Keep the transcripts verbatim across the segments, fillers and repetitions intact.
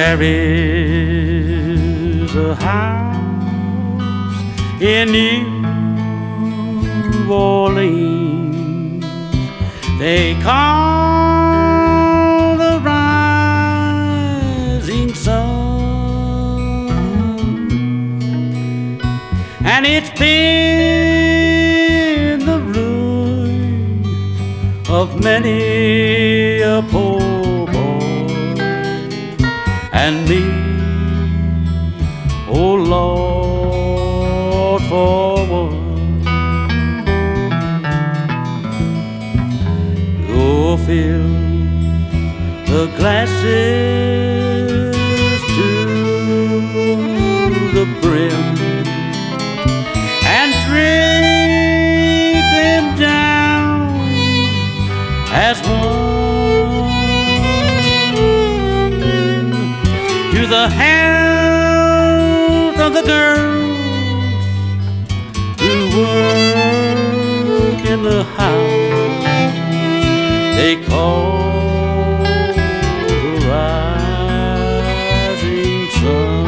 There is a house in New Orleans they call the Rising Sun, and it's been the ruin of many a poor boy and me, oh Lord, for one. Oh, fill the glasses to the brim and drink them down as one to the health of the girls who work in the house they call the rising sun.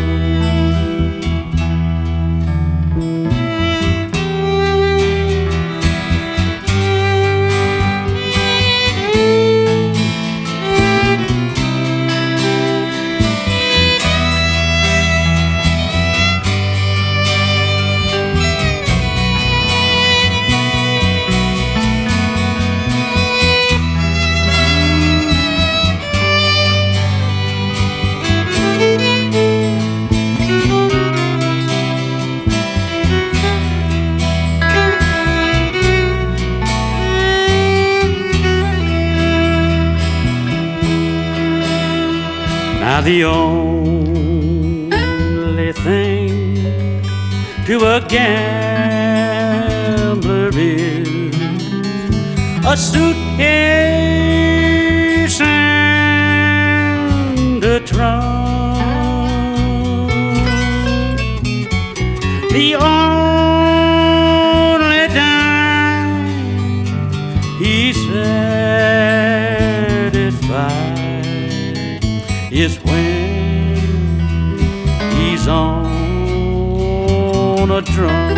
Now the only thing to a gambler is a suitcase and a trunk. The only time he's satisfied is when he's on a drum.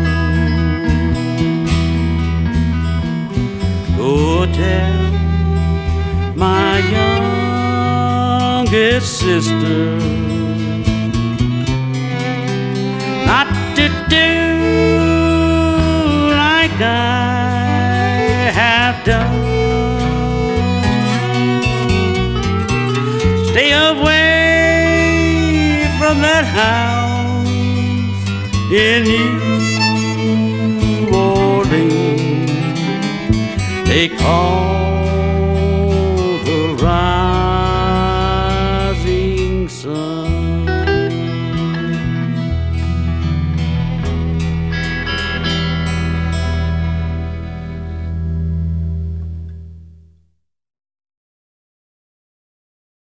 Go tell my youngest sister not to do like I have done. Stay away from that house in New Orleans they call